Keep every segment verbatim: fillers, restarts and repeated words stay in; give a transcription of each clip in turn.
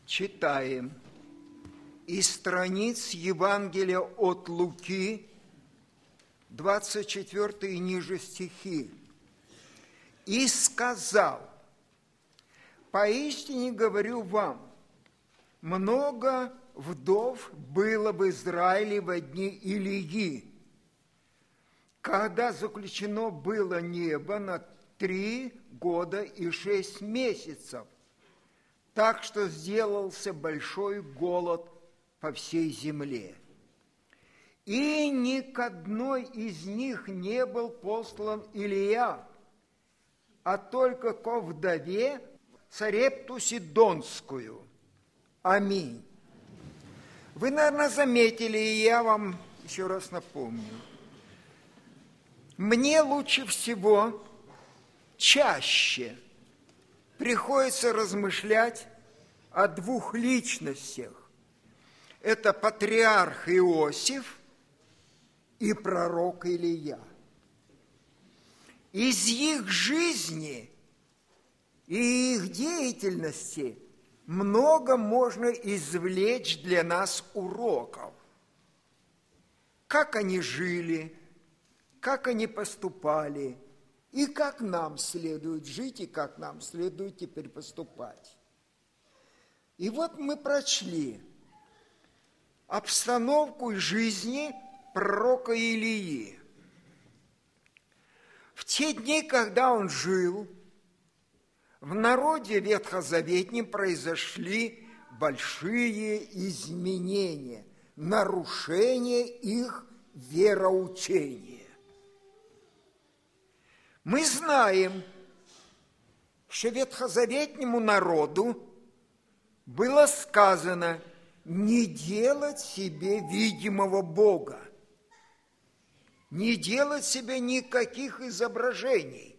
Читаем из страниц Евангелия от Луки, двадцать четвёртые и ниже стихи. «И сказал: поистине говорю вам, много вдов было в Израиле во дни Илии, когда заключено было небо на три года и шесть месяцев, так что сделался большой голод по всей земле. И ни к одной из них не был послан Илия, а только ко вдове Сарепту Сидонскую. Аминь». Вы, наверное, заметили, и я вам еще раз напомню. Мне лучше всего чаще приходится размышлять о двух личностях. Это патриарх Иосиф и пророк Илия. Из их жизни и их деятельности много можно извлечь для нас уроков. Как они жили, как они поступали, и как нам следует жить, и как нам следует теперь поступать. И вот мы прочли обстановку жизни пророка Илии. В те дни, когда он жил, в народе ветхозаветнем произошли большие изменения, нарушение их вероучения. Мы знаем, что ветхозаветнему народу было сказано не делать себе видимого Бога, не делать себе никаких изображений,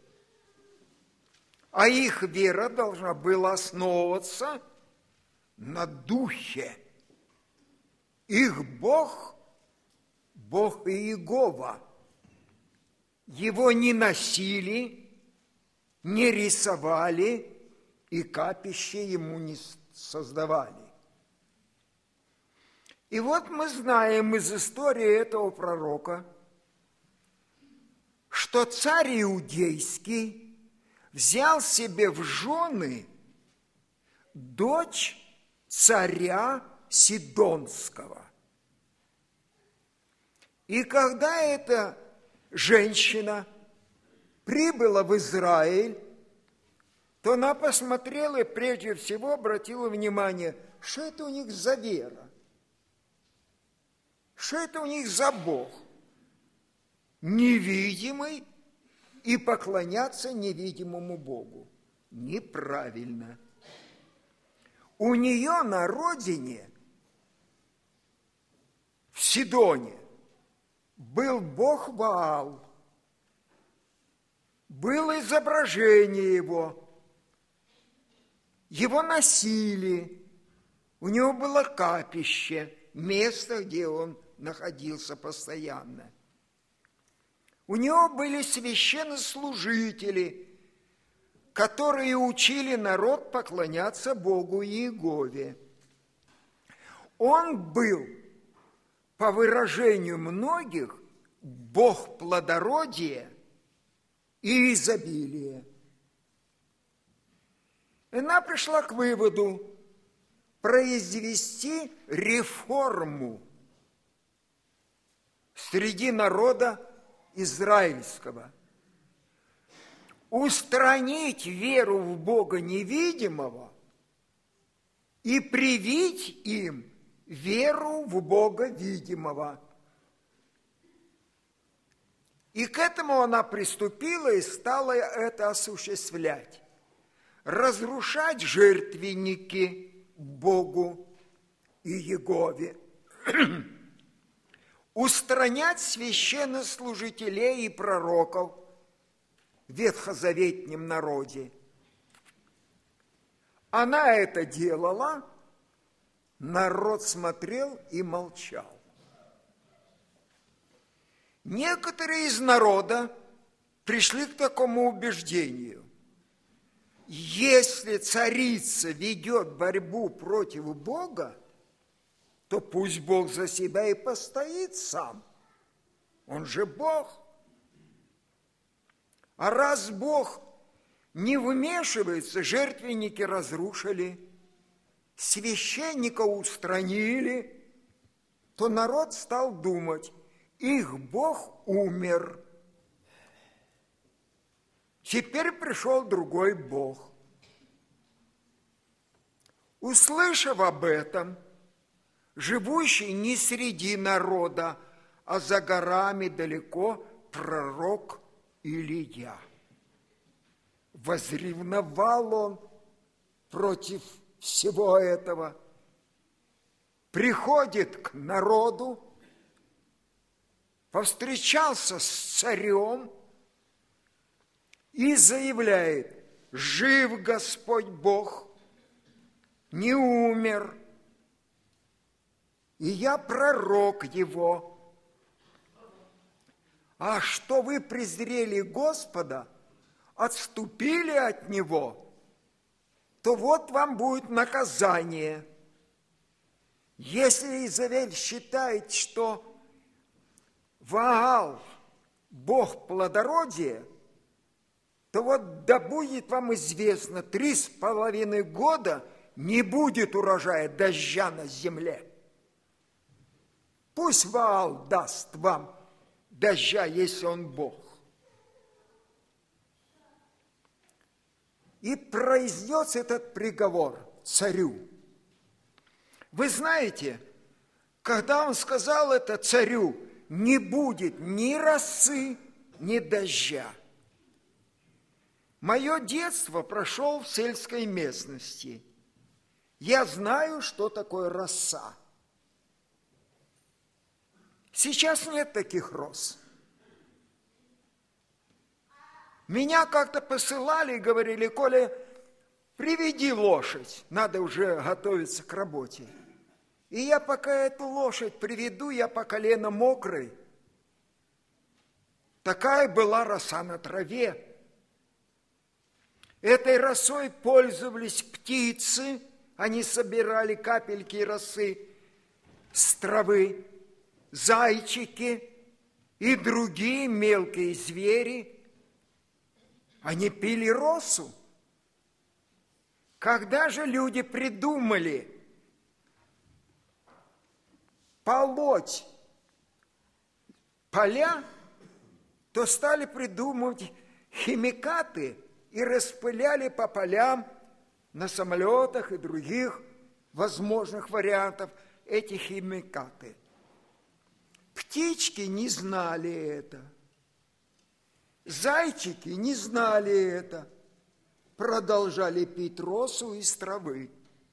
а их вера должна была основываться на Духе. Их Бог – Бог Иегова. Его не носили, не рисовали и капище ему не создавали. И вот мы знаем из истории этого пророка, что царь Иудейский взял себе в жены дочь царя Сидонского. И когда эта женщина прибыла в Израиль, то она посмотрела и прежде всего обратила внимание, что это у них за вера, что это у них за Бог, невидимый, и поклоняться невидимому Богу. Неправильно. У нее на родине, в Сидоне, был бог Ваал, было изображение его, его носили, у него было капище, место, где он находился постоянно. У него были священнослужители, которые учили народ поклоняться Богу Иегове. Он был, по выражению многих, Бог плодородия и изобилия. Она пришла к выводу произвести реформу среди народа израильского, устранить веру в Бога невидимого и привить им веру в Бога видимого. И к этому она приступила и стала это осуществлять. Разрушать жертвенники Богу и Иегове, устранять священнослужителей и пророков в ветхозаветнем народе. Она это делала, народ смотрел и молчал. Некоторые из народа пришли к такому убеждению. если царица ведет борьбу против Бога, то пусть Бог за себя и постоит сам. Он же Бог. А раз Бог не вмешивается, жертвенники разрушили, священника устранили, то народ стал думать, их Бог умер. Теперь пришел другой Бог. Услышав об этом, живущий не среди народа, а за горами далеко пророк Илия. Возревновал он против всего этого, приходит к народу, повстречался с царем и заявляет: жив Господь Бог, не умер, и я пророк его. А что вы презрели Господа, отступили от Него, то вот вам будет наказание. Если Изавель считает, что Ваал – бог плодородия, то вот да будет вам известно, три с половиной года не будет урожая, дождя на земле. Пусть Ваал даст вам дождя, если он Бог. И произнес этот приговор царю. Вы знаете, когда он сказал это царю, не будет ни росы, ни дождя. Мое детство прошло в сельской местности. Я знаю, что такое роса. Сейчас нет таких роз. Меня как-то посылали и говорили: Коля, приведи лошадь, надо уже готовиться к работе. И я пока эту лошадь приведу, я по колено мокрый. Такая была роса на траве. Этой росой пользовались птицы, они собирали капельки росы с травы, зайчики и другие мелкие звери. Они пили росу. Когда же люди придумали полоть поля, то стали придумывать химикаты и распыляли по полям на самолетах и других возможных вариантов эти химикаты. Птички не знали это. Зайчики не знали это. Продолжали пить росу из травы.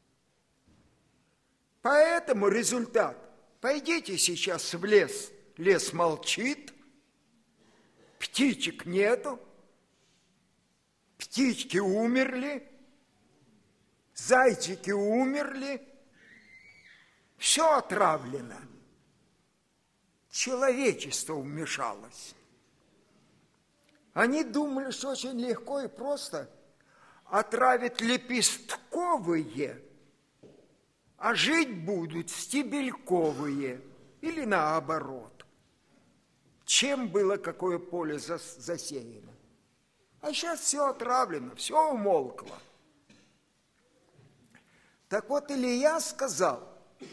Поэтому результат. Пойдите сейчас в лес. Лес молчит. Птичек нету. Птички умерли. Зайчики умерли. Все отравлено. Человечество вмешалось. Они думали, что очень легко и просто отравить лепестковые, а жить будут стебельковые или наоборот. Чем было какое поле засеяно. А сейчас все отравлено, все умолкло. Так вот, Илия сказал: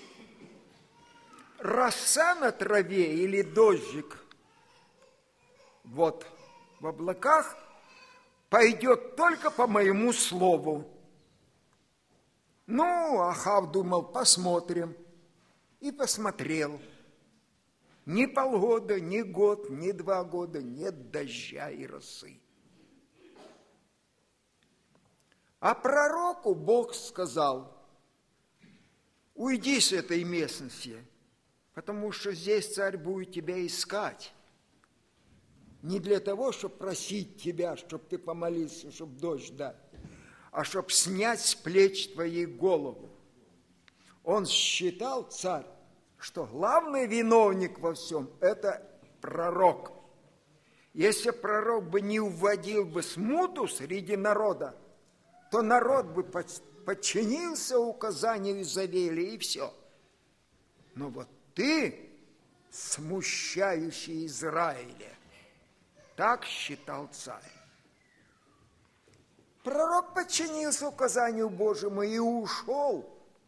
роса на траве или дождик вот в облаках пойдет только по моему слову. Ну, Ахав думал, посмотрим. И посмотрел. Ни полгода, ни год, ни два года нет дождя и росы. А пророку Бог сказал: уйди с этой местности, потому что здесь царь будет тебя искать. Не для того, чтобы просить тебя, чтобы ты помолился, чтобы дождь дать, а чтобы снять с плеч твоей голову. Он считал, царь, что главный виновник во всем – это пророк. Если пророк бы не уводил бы смуту среди народа, то народ бы подчинился указанию Изавеля, и все. Но вот ты, смущающий Израиля, так считал царь. Пророк подчинился указанию Божьему и ушел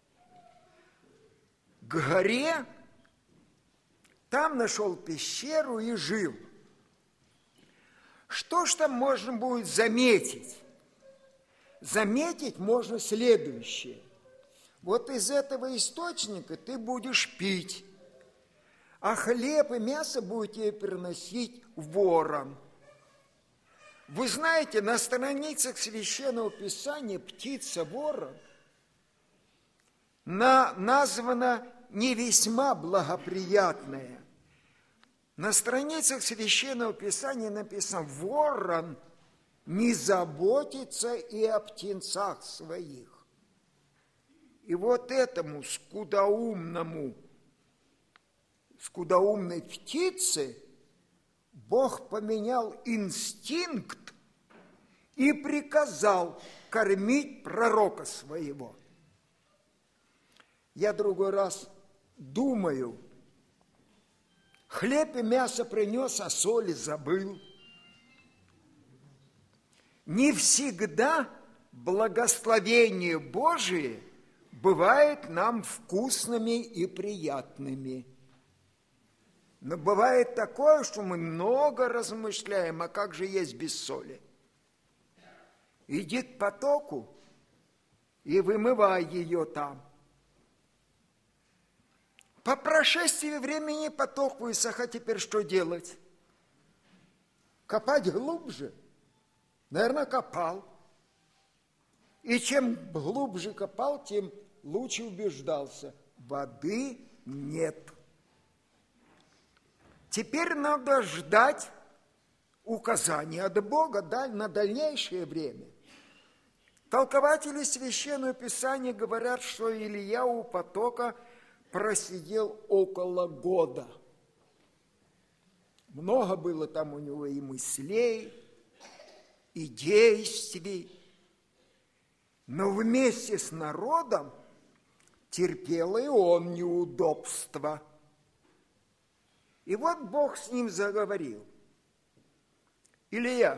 к горе, там нашел пещеру и жил. Что ж там можно будет заметить? Заметить можно следующее. Вот из этого источника ты будешь пить, а хлеб и мясо будете приносить ворам. Вы знаете, на страницах Священного Писания птица ворон на, названа не весьма благоприятная. На страницах Священного Писания написано: ворон не заботится и о птенцах своих. И вот этому скудоумному, скудоумной птице Бог поменял инстинкт и приказал кормить пророка своего. Я другой раз думаю, хлеб и мясо принес, а соли забыл. Не всегда благословение Божие бывает нам вкусными и приятными. Но бывает такое, что мы много размышляем, а как же есть без соли? Иди к потоку и вымывай ее там. По прошествии времени поток высох, а теперь что делать? Копать глубже? Наверное, копал. И чем глубже копал, тем лучше убеждался. Воды нет. Теперь надо ждать указания от Бога на дальнейшее время. Толкователи Священного Писания говорят, что Илия у потока просидел около года. Много было там у него и мыслей, и действий. Но вместе с народом терпел и он неудобства. И вот Бог с ним заговорил: Илия,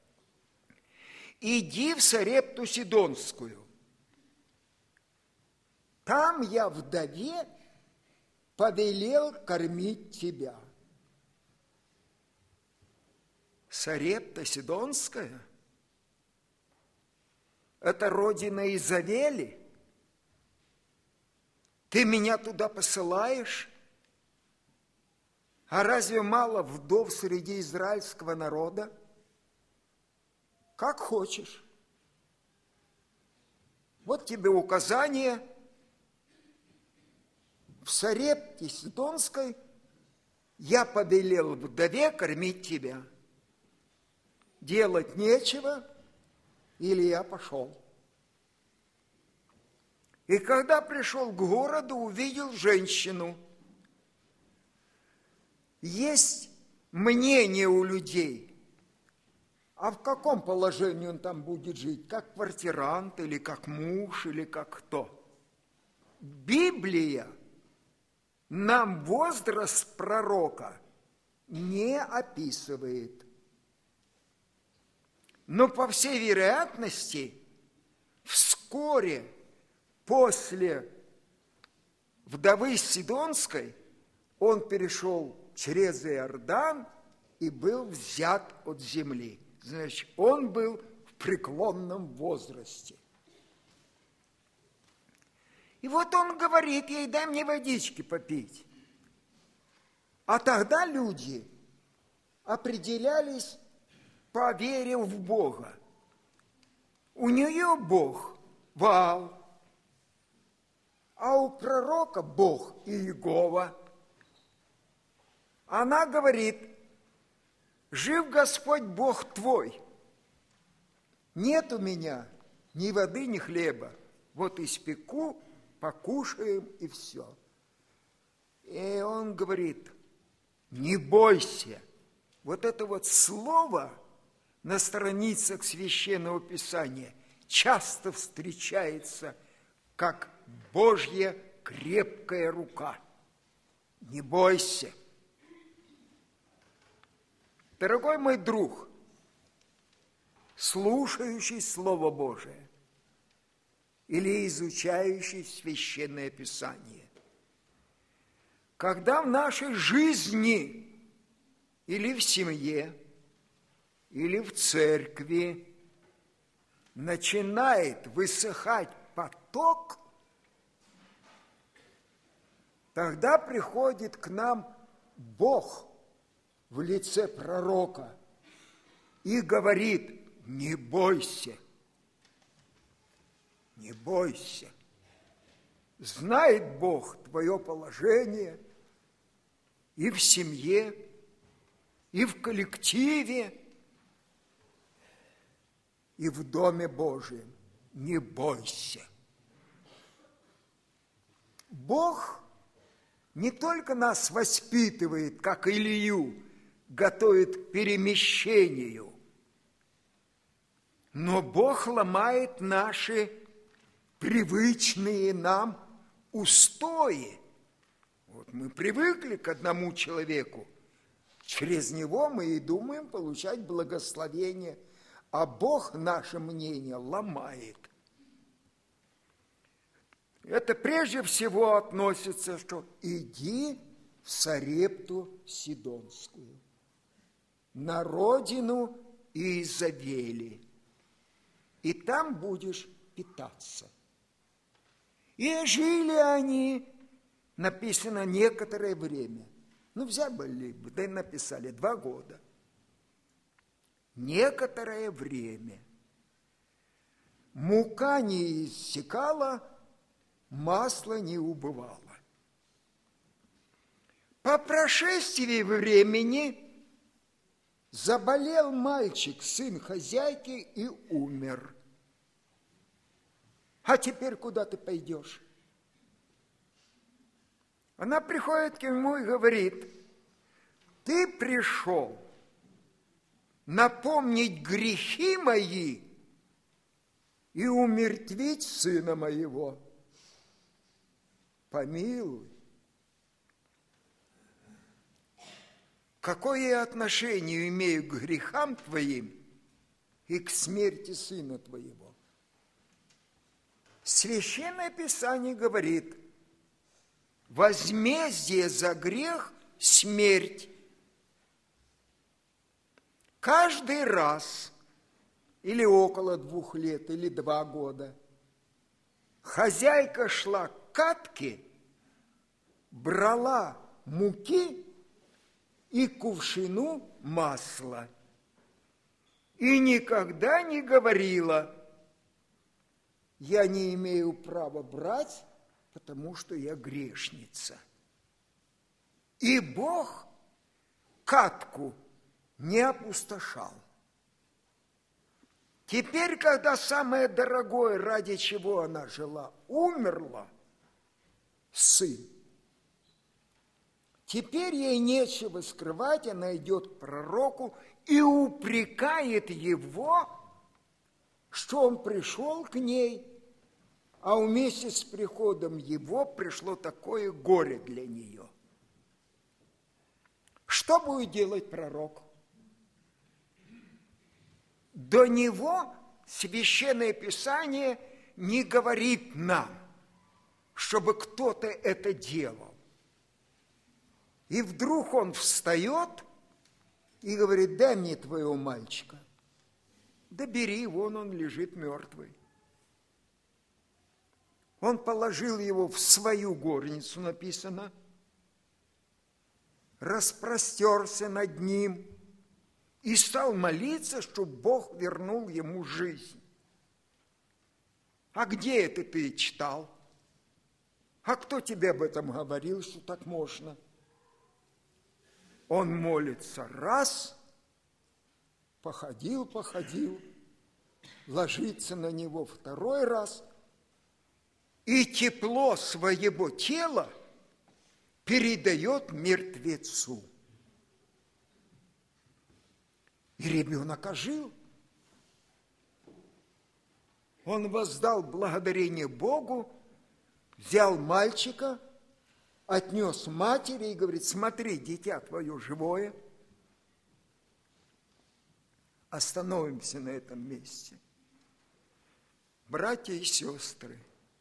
иди в Сарепту Сидонскую. Там я вдове повелел кормить тебя. Сарепта Сидонская – это родина Изавели? Ты меня туда посылаешь? А разве мало вдов среди израильского народа? Как хочешь. Вот тебе указание. В Сарепте Сидонской я повелел вдове кормить тебя. Делать нечего, или я пошел. И когда пришел к городу, увидел женщину. Есть мнение у людей, а в каком положении он там будет жить? Как квартирант, или как муж, или как кто? Библия нам возраст пророка не описывает. Но, по всей вероятности, вскоре после вдовы Сидонской он перешел через Иордан и был взят от земли. Значит, он был в преклонном возрасте. И вот он говорит ей: дай мне водички попить. А тогда люди определялись по вере в Бога. У нее Бог Ваал, а у пророка Бог Иегова. Она говорит: жив Господь Бог твой, нет у меня ни воды, ни хлеба, вот испеку, покушаем и все. И он говорит: не бойся. Вот это вот слово на страницах Священного Писания часто встречается как Божья крепкая рука. Не бойся. Дорогой мой друг, слушающий Слово Божие или изучающий Священное Писание, когда в нашей жизни или в семье, или в церкви начинает высыхать поток, тогда приходит к нам Бог в лице пророка и говорит: не бойся, не бойся. Знает Бог твое положение и в семье, и в коллективе, и в Доме Божьем. Не бойся. Бог не только нас воспитывает, как Илью, готовит к перемещению, но Бог ломает наши привычные нам устои. Вот мы привыкли к одному человеку, через него мы и думаем получать благословение, а Бог наше мнение ломает. Это прежде всего относится, что иди в Сарепту Сидонскую, на родину Иезавели, и там будешь питаться. И жили они, написано, некоторое время. Ну, взяли бы, да и написали, два года. Некоторое время. Мука не иссякала, масло не убывало. По прошествии времени заболел мальчик, сын хозяйки, и умер. А теперь куда ты пойдешь? Она приходит к нему и говорит: ты пришел напомнить грехи мои и умертвить сына моего. Помилуй. Какое я отношение имею к грехам твоим и к смерти сына твоего? Священное Писание говорит: возмездие за грех – смерть. Каждый раз, или около двух лет, или два года, хозяйка шла к катке, брала муки и кувшину масла, и никогда не говорила: я не имею права брать, потому что я грешница. И Бог катку не опустошал. Теперь, когда самое дорогое, ради чего она жила, умерла, сын, теперь ей нечего скрывать, она идет к пророку и упрекает его, что он пришел к ней, а вместе с приходом его пришло такое горе для нее. Что будет делать пророк? До него Священное Писание не говорит нам, чтобы кто-то это делал. И вдруг он встает и говорит: дай мне твоего мальчика. Да бери, вон он лежит мертвый. Он положил его в свою горницу, написано, распростерся над ним и стал молиться, чтобы Бог вернул ему жизнь. А где это ты читал? А кто тебе об этом говорил, что так можно? Он молится раз, походил, походил, ложится на него второй раз, и тепло своего тела передает мертвецу. И ребенок ожил. Он воздал благодарение Богу, взял мальчика, отнес матери и говорит: смотри, дитя твое живое. Остановимся на этом месте. Братья и сестры,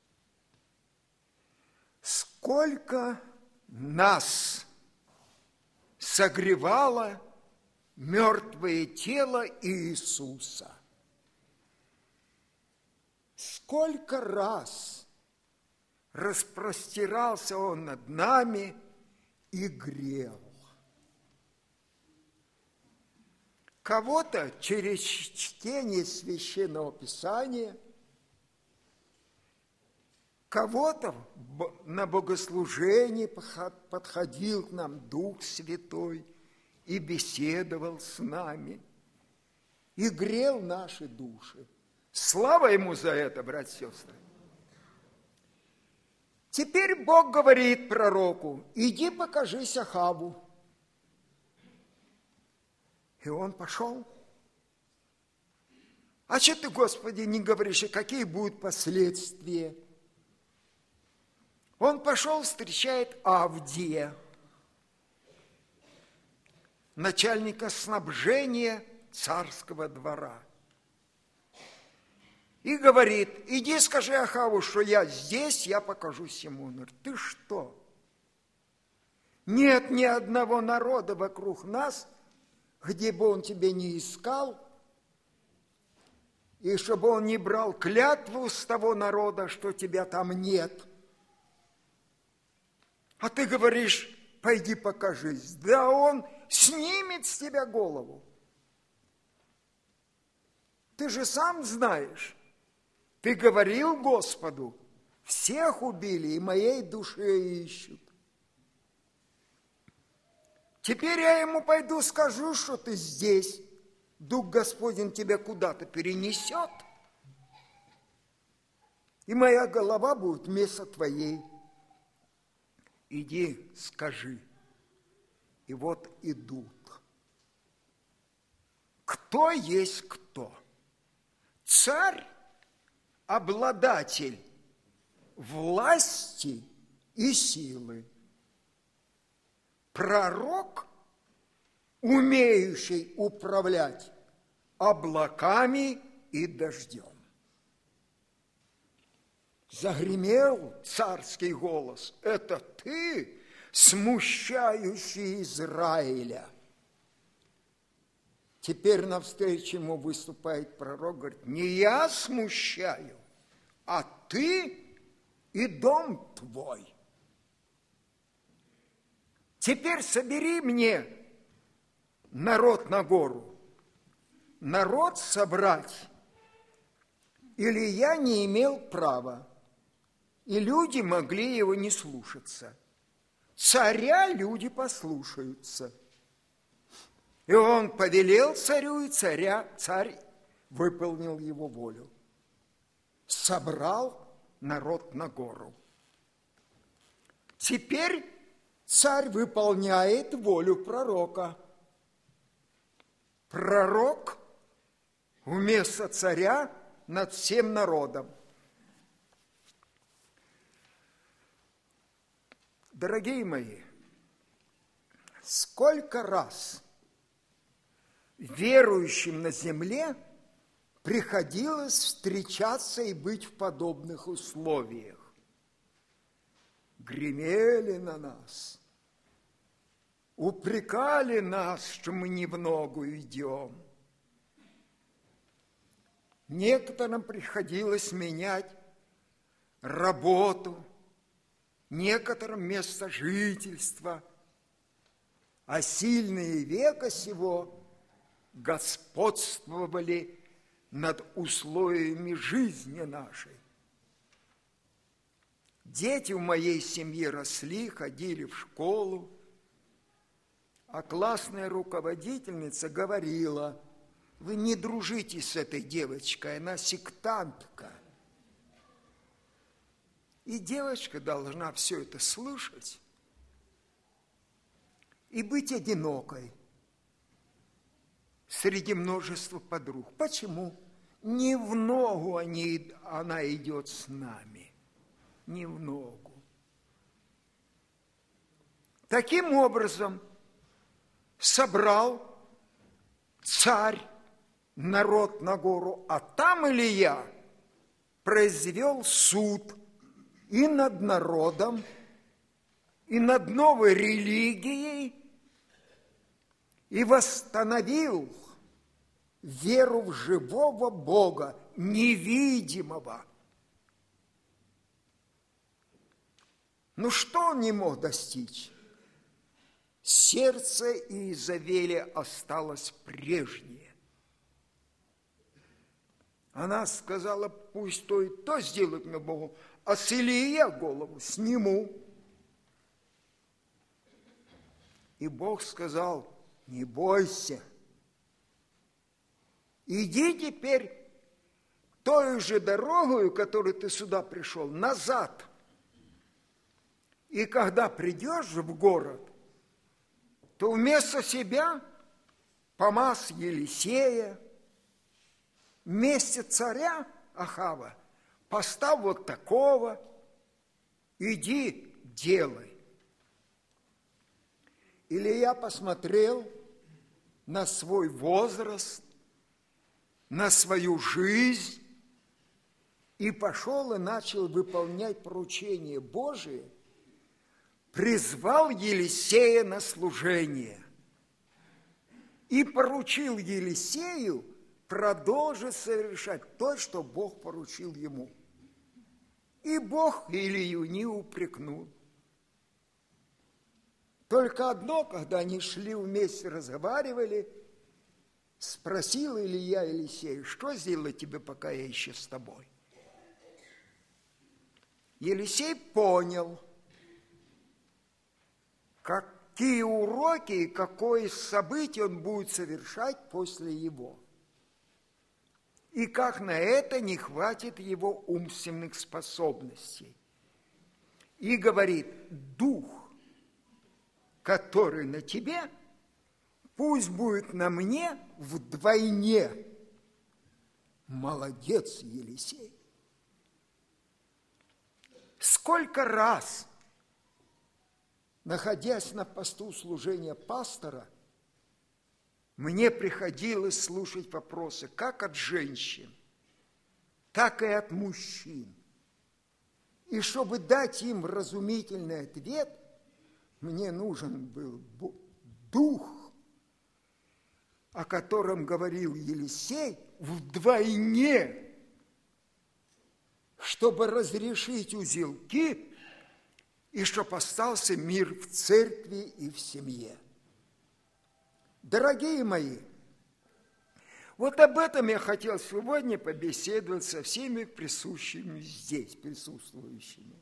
сколько нас согревало мертвое тело Иисуса. Сколько раз распростирался Он над нами и грел. Кого-то через чтение Священного Писания, кого-то на богослужении подходил к нам Дух Святой и беседовал с нами, и грел наши души. Слава Ему за это, братья и сестры. Теперь Бог говорит пророку: иди покажись Ахаву. И он пошел. А что ты, Господи, не говоришь, и какие будут последствия? Он пошел, встречает Авдия, начальника снабжения царского двора. И говорит: иди скажи Ахаву, что я здесь, я покажусь ему. Он говорит: ты что? Нет ни одного народа вокруг нас, где бы он тебя не искал, и чтобы он не брал клятву с того народа, что тебя там нет. А ты говоришь: пойди покажись. Да он снимет с тебя голову. Ты же сам знаешь, ты говорил Господу: всех убили, и моей душе ищут. Теперь я ему пойду скажу, что ты здесь. Дух Господень тебя куда-то перенесет, и моя голова будет вместо твоей. Иди, скажи. И вот идут. Кто есть кто? Царь, обладатель власти и силы. Пророк, умеющий управлять облаками и дождем. Загремел царский голос: это ты, смущающий Израиля. Теперь навстречу ему выступает пророк, говорит: не я смущаю, а ты и дом твой. Теперь собери мне народ на гору. Народ собрать Илия не имел права, и люди могли его не слушаться. Царя люди послушаются. И он повелел царю, и царя, царь выполнил его волю. Собрал народ на гору. Теперь царь выполняет волю пророка. Пророк вместо царя над всем народом. Дорогие мои, сколько раз верующим на земле приходилось встречаться и быть в подобных условиях. Гремели на нас, упрекали нас, что мы не в ногу идем. Некоторым приходилось менять работу, некоторым место жительства, а сильные века сего господствовали над условиями жизни нашей. Дети в моей семье росли, ходили в школу, а классная руководительница говорила: вы не дружите с этой девочкой, она сектантка. И девочка должна все это слышать и быть одинокой среди множества подруг. Почему? не в ногу они, она идет с нами, не в ногу. Таким образом, собрал царь народ на гору, а там Илия произвел суд и над народом, и над новой религией, и восстановил веру в живого Бога, невидимого. Ну что он не мог достичь? Сердце Иезавели осталось прежнее. Она сказала, пусть то и то сделают мне Богу, а с Илии я голову сниму. И Бог сказал, не бойся, иди теперь той же дорогою, которой ты сюда пришел, назад. И когда придешь в город, то вместо себя помаз Елисея, вместе царя Ахава поставь вот такого, иди делай. Илия посмотрел на свой возраст, на свою жизнь и пошел и начал выполнять поручение Божие, призвал Елисея на служение и поручил Елисею продолжить совершать то, что Бог поручил ему. И Бог Илию не упрекнул. Только одно, когда они шли вместе, разговаривали, спросил Илия Елисея, что сделать тебе, пока я еще с тобой? Елисей понял, какие уроки и какое событие он будет совершать после его. И как на это не хватит его умственных способностей. И говорит, дух, который на тебе, пусть будет на мне вдвойне. Молодец, Елисей. Сколько раз, находясь на посту служения пастора, мне приходилось слушать вопросы как от женщин, так и от мужчин. И чтобы дать им вразумительный ответ, мне нужен был дух, о котором говорил Елисей, вдвойне, чтобы разрешить узелки и чтобы остался мир в церкви и в семье. Дорогие мои, вот об этом я хотел сегодня побеседовать со всеми присущими здесь, присутствующими.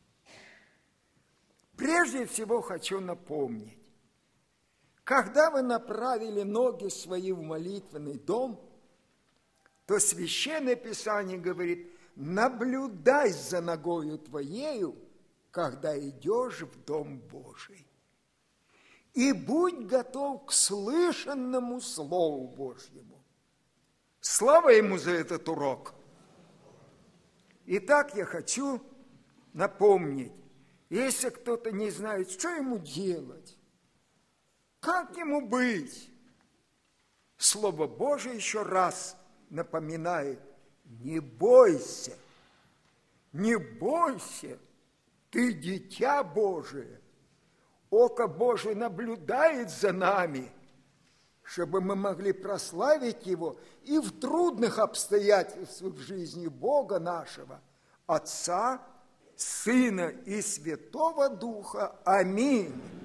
Прежде всего хочу напомнить, когда вы направили ноги свои в молитвенный дом, то Священное Писание говорит, наблюдай за ногою твоею, когда идешь в Дом Божий. И будь готов к слышанному Слову Божьему. Слава Ему за этот урок. Итак, я хочу напомнить, если кто-то не знает, что ему делать, как ему быть, Слово Божие еще раз напоминает, не бойся, не бойся, ты дитя Божие. Око Божие наблюдает за нами, чтобы мы могли прославить Его и в трудных обстоятельствах жизни Бога нашего, Отца, Сына и Святого Духа. Аминь.